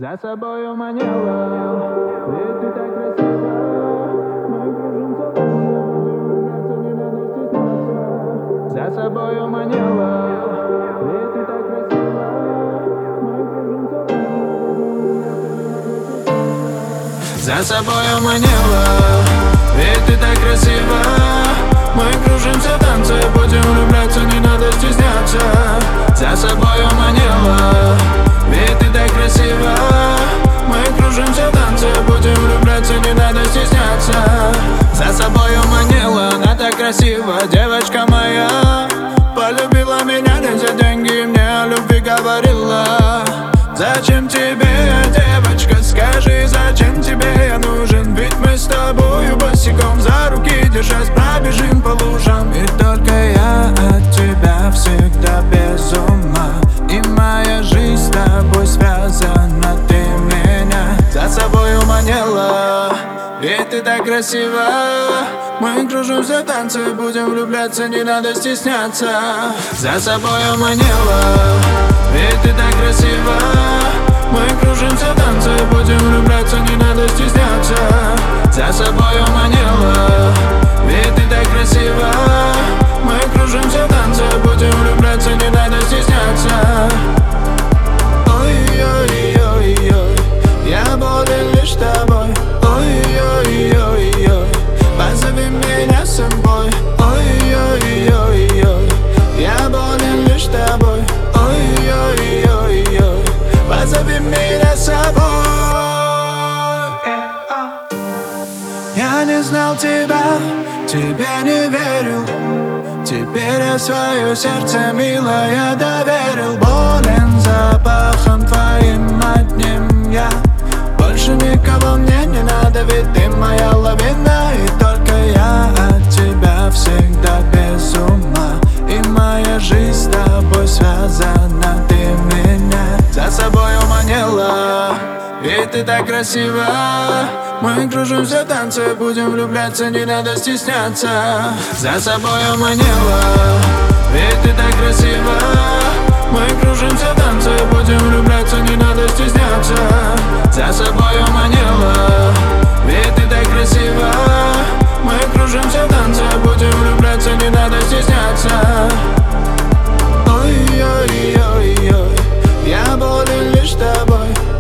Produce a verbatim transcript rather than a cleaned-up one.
За собою манила, ведь ты так красива. Мы кружимся там, не надо стесняться. За собою манила, ведь ты так красива. Мы кружимся там, за собою манила, ведь ты так красива. Мы кружимся, танцуя, будем влюбляться, не надо стесняться. За собою манила, ведь ты так красива. Мы кружимся, танцуя, будем влюбляться, не надо стесняться. За собою манила, она так красива, девочка моя. Полюбила меня не за деньги, мне о любви говорила. Зачем тебе я, девочка, скажи, зачем тебе я нужен? Ведь мы с тобою босиком за руки держась пробежим по лужам. И только я от тебя всегда без ума, и моя жизнь с тобой связана, ты меня за собою манила, ведь ты так красива. Мы кружимся, танцуя, будем влюбляться, не надо стесняться. За собою манила, ведь ты так красива. Мы кружимся, танцуя, будем влюбляться, не надо стесняться. За собою манила, ведь ты так красива. Мы кружимся, танцуя, будем влюбляться, не надо стесняться. Ой-ой-ой-ой, я болен лишь тобой. Ой-ой-ой-ой, позови меня с собой. Ой-ой-ой-ой, я болен лишь тобой. Ой-ой-ой-ой, позови меня с собой. Я не знал тебя, тебе не верил. Теперь я свое сердце, милая, доверил. Болен запахом твоим одним я. Больше никого мне не надо, ведь ты моя лавина. И только я от тебя всегда без ума, и моя жизнь с тобой связана, ты меня за собою манила, ведь ты так красива. Мы кружимся, танцуя, будем влюбляться, не надо стесняться. За собою манила, ведь ты так красива. Мы кружимся, танцуя, будем влюбляться, не надо стесняться. За собою манила, ведь ты так красива. Мы кружимся, танцуя, будем влюбляться, не надо стесняться. Ой-ой-ой-ой, я болен лишь тобой.